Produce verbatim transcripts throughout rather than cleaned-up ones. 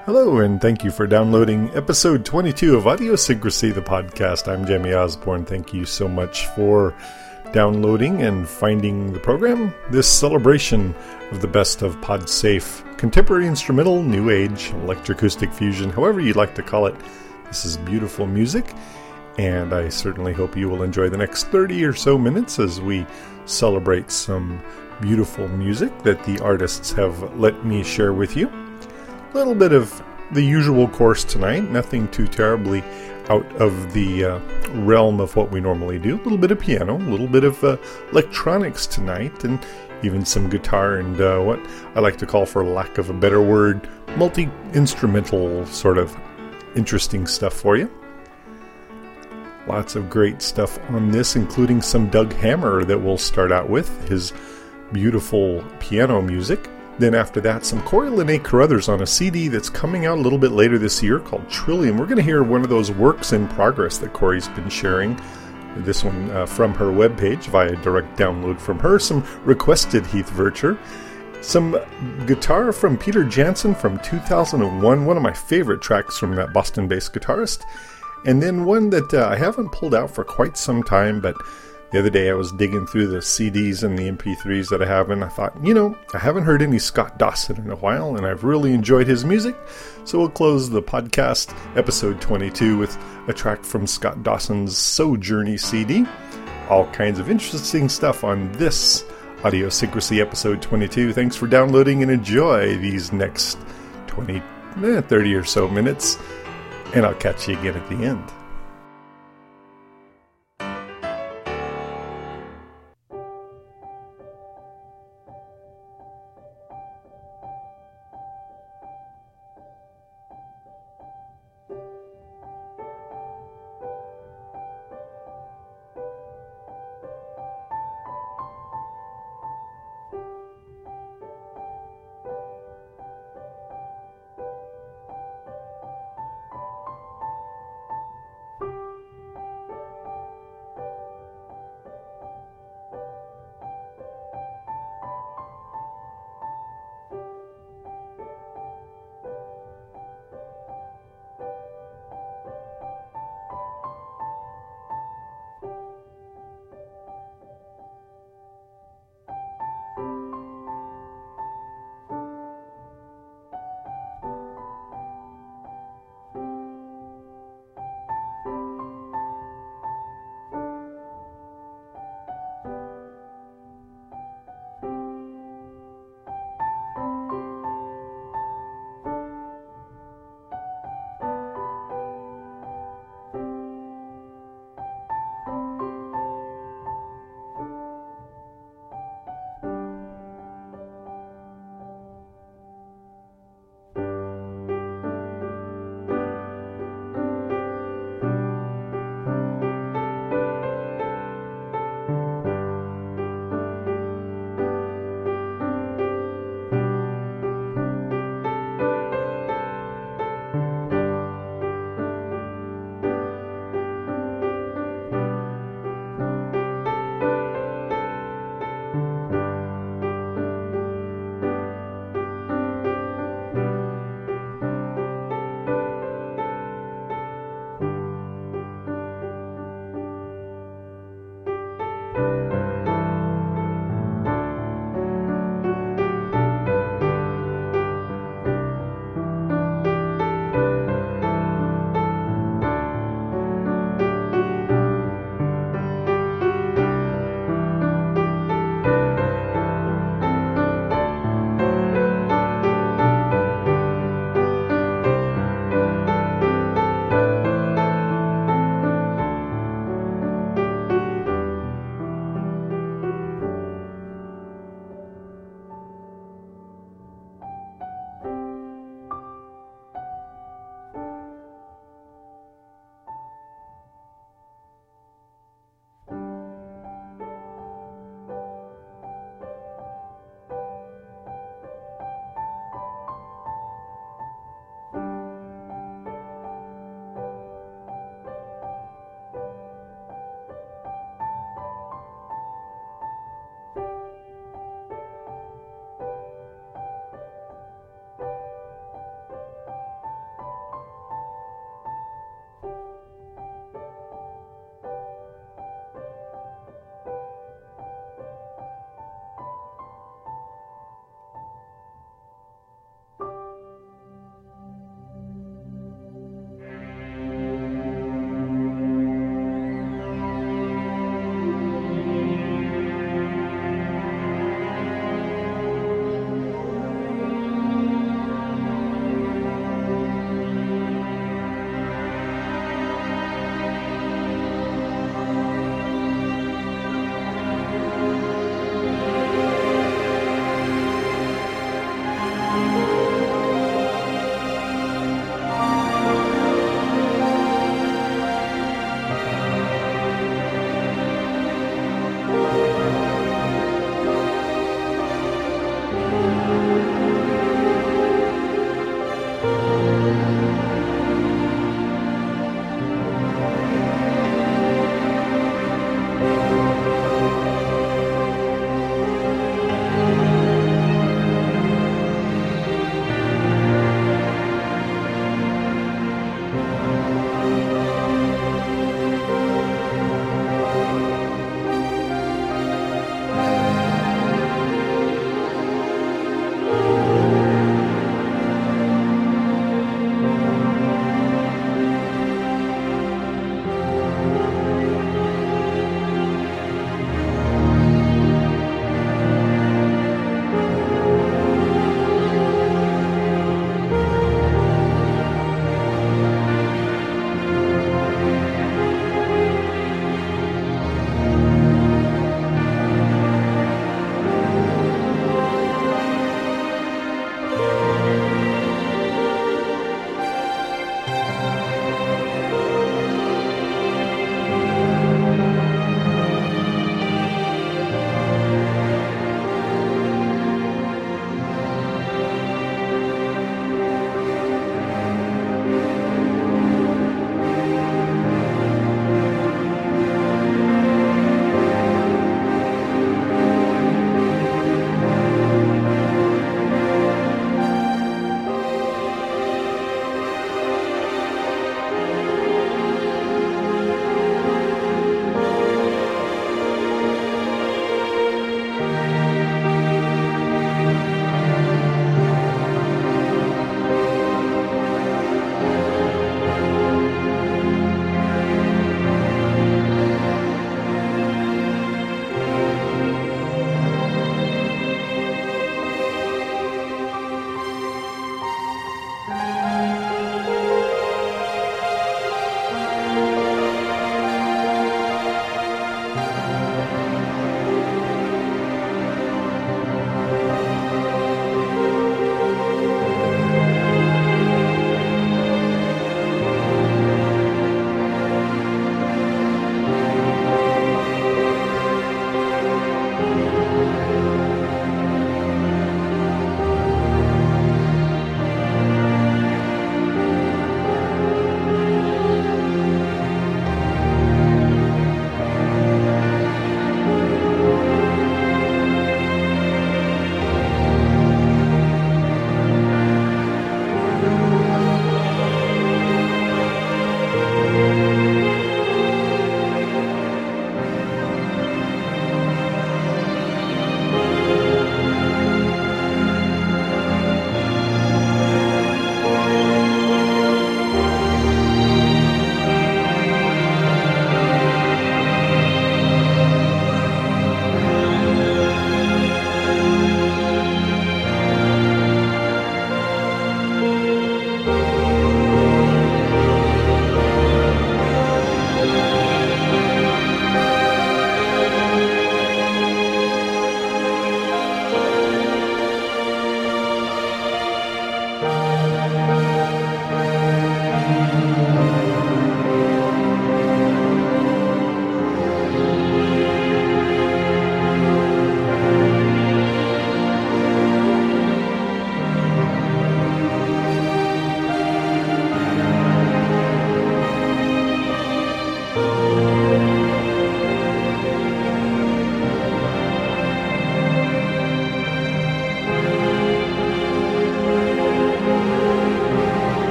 Hello, and thank you for downloading episode twenty-two of Audiosyncrasy, the podcast. I'm Jamie Osborne. Thank you so much for downloading and finding the program. This celebration of the best of PodSafe, contemporary instrumental, new age, electroacoustic fusion, however you'd like to call it. This is beautiful music, and I certainly hope you will enjoy the next thirty or so minutes as we celebrate some beautiful music that the artists have let me share with you. A little bit of the usual course tonight, nothing too terribly out of the uh, realm of what we normally do. A little bit of piano, a little bit of uh, electronics tonight, and even some guitar and uh, what I like to call, for lack of a better word, multi-instrumental sort of interesting stuff for you. Lots of great stuff on this, including some Doug Hammer that we'll start out with, his beautiful piano music. Then after that, some Corey Lene Carruthers on a C D that's coming out a little bit later this year called Trillium. We're going to hear one of those works in progress that Corey's been sharing. This one uh, from her webpage via direct download from her. Some requested Heath Vircher. Some guitar from Peter Jansen from two thousand one, one of my favorite tracks from that Boston-based guitarist. And then one that uh, I haven't pulled out for quite some time, but the other day I was digging through the C Ds and the M P threes that I have, and I thought, you know, I haven't heard any Scott Dawson in a while, and I've really enjoyed his music. So we'll close the podcast, episode twenty-two, with a track from Scott Dawson's Sojourney C D. All kinds of interesting stuff on this Audiosyncrasy episode twenty-two. Thanks for downloading and enjoy these next twenty, eh, thirty or so minutes, and I'll catch you again at the end.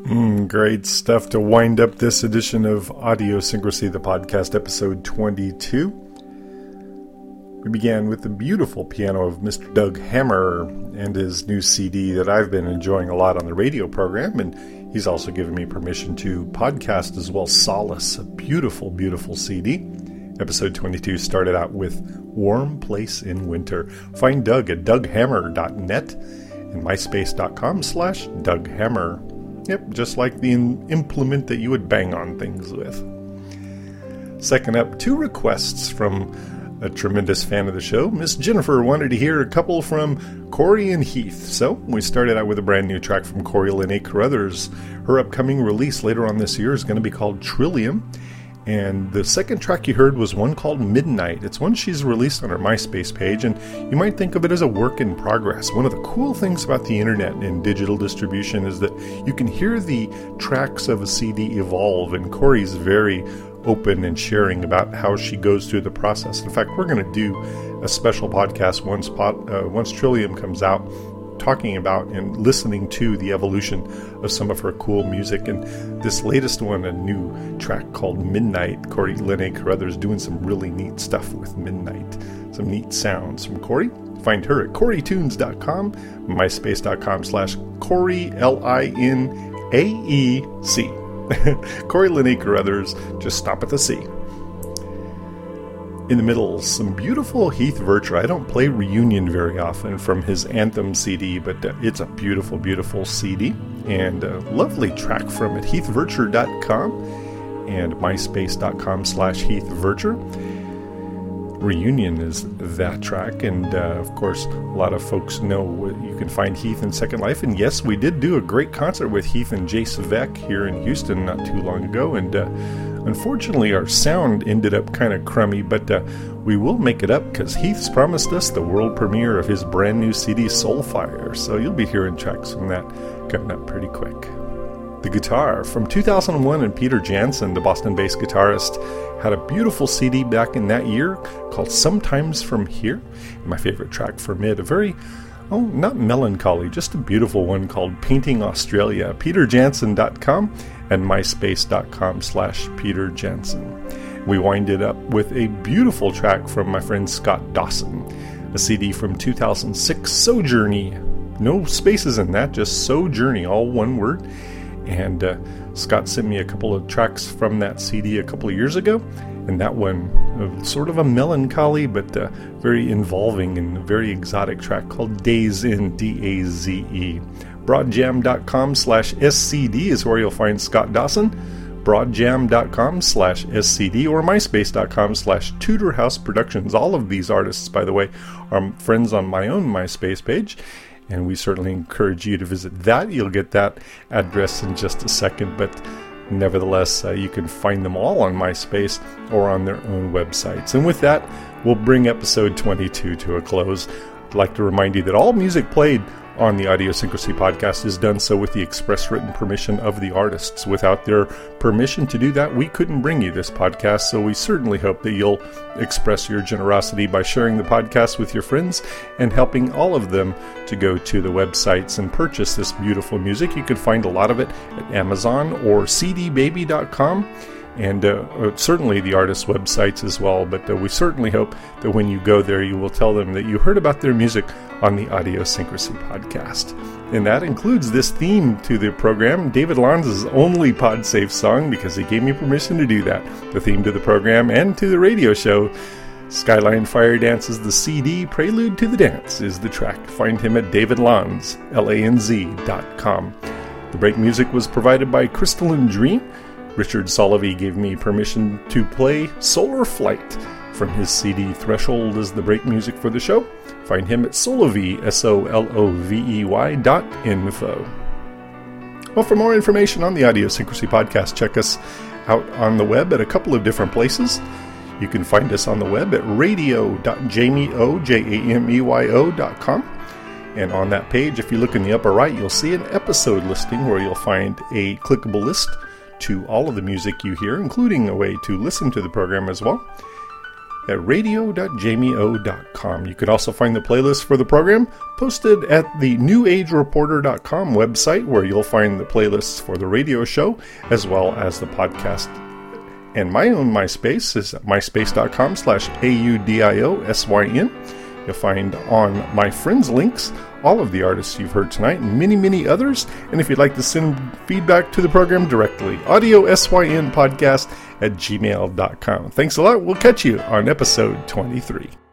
Mm, great stuff to wind up this edition of Audiosyncrasy, the podcast, episode twenty-two. We began with the beautiful piano of Mister Doug Hammer and his new C D that I've been enjoying a lot on the radio program, and he's also given me permission to podcast as well. Solace, a beautiful, beautiful C D. Episode twenty-two started out with Warm Place in Winter. Find Doug at doug hammer dot net and myspace.com slash Doug Hammer. Yep, just like the in- implement that you would bang on things with. Second up, two requests from a tremendous fan of the show. Miss Jennifer wanted to hear a couple from Corey and Heath. So we started out with a brand new track from Corey Lene Carruthers. Her upcoming release later on this year is going to be called Trillium. And the second track you heard was one called Midnight. It's one she's released on her MySpace page, and you might think of it as a work in progress. One of the cool things about the internet and digital distribution is that you can hear the tracks of a C D evolve, and Corey's very open and sharing about how she goes through the process. In fact, we're going to do a special podcast once, pot, uh, once Trillium comes out, talking about and listening to the evolution of some of her cool music. And this latest one, a new track called Midnight, Corey Lene Carruthers doing some really neat stuff with Midnight. Some neat sounds from Corey. Find her at corey tunes dot com, myspace.com slash Corey, L I N A E C. Corey Lene Carruthers, just stop at the C. In the middle, some beautiful Heath Vercher. I don't play Reunion very often from his Anthem C D, but uh, it's a beautiful, beautiful C D. And a lovely track from it, heath vercher dot com and myspace.com slash Heath Vercher. Reunion is that track, and uh, of course, a lot of folks know you can find Heath in Second Life. And yes, we did do a great concert with Heath and Jace Veck here in Houston not too long ago, and uh, unfortunately, our sound ended up kind of crummy, but uh, we will make it up because Heath's promised us the world premiere of his brand new C D, Soulfire. So you'll be hearing tracks from that coming up pretty quick. The Guitar from two thousand one, and Peter Jansen, the Boston-based guitarist, had a beautiful C D back in that year called Sometimes From Here. My favorite track from it, a very, oh, not melancholy, just a beautiful one called Painting Australia. peter jansen dot com and myspace.com slash Peter Jansen. We wind it up with a beautiful track from my friend Scott Dawson, a C D from two thousand six, Sojourney. No spaces in that, just Sojourney, all one word. And uh, Scott sent me a couple of tracks from that C D a couple of years ago, and that one, uh, sort of a melancholy but uh, very involving and very exotic track called Daze In, D A Z E. broadjam.com slash SCD is where you'll find Scott Dawson, broadjam.com slash SCD, or myspace.com slash Tudor House Productions. All of these artists, by the way, are friends on my own MySpace page, and we certainly encourage you to visit that. You'll get that address in just a second, but nevertheless, uh, you can find them all on MySpace or on their own websites. And with that, we'll bring episode twenty-two to a close. I'd like to remind you that all music played on the Audiosyncrasy podcast is done so with the express written permission of the artists. Without their permission to do that, we couldn't bring you this podcast, so we certainly hope that you'll express your generosity by sharing the podcast with your friends and helping all of them to go to the websites and purchase this beautiful music. You can find a lot of it at Amazon or c d baby dot com. And uh, uh, certainly the artists' websites as well. But uh, we certainly hope that when you go there, you will tell them that you heard about their music on the Audiosyncrasy podcast. And that includes this theme to the program, David Lanza's only PodSafe song, because he gave me permission to do that. The theme to the program and to the radio show, Skyline Fire Dance is the C D, Prelude to the Dance is the track. Find him at david lanz, L A N Z dot com. The break music was provided by Crystalline Dream. Richard Solovey gave me permission to play Solar Flight from his C D Threshold as the break music for the show. Find him at solovey, S O L O V E Y dot info. Well, for more information on the Audiosyncrasy podcast, check us out on the web at a couple of different places. You can find us on the web at radio dot jameo, J A M E Y O dot com. And on that page, if you look in the upper right, you'll see an episode listing where you'll find a clickable list to all of the music you hear, including a way to listen to the program as well. at radio dot jamie o dot com. You can also find the playlist for the program posted at the new age reporter dot com website, where you'll find the playlists for the radio show as well as the podcast. And my own MySpace is myspace.com slash A-U-D-I-O-S-Y-N. You'll find on my friends links all of the artists you've heard tonight and many, many others. And if you'd like to send feedback to the program directly, audio syn podcast at gmail dot com. Thanks a lot. We'll catch you on episode twenty-three.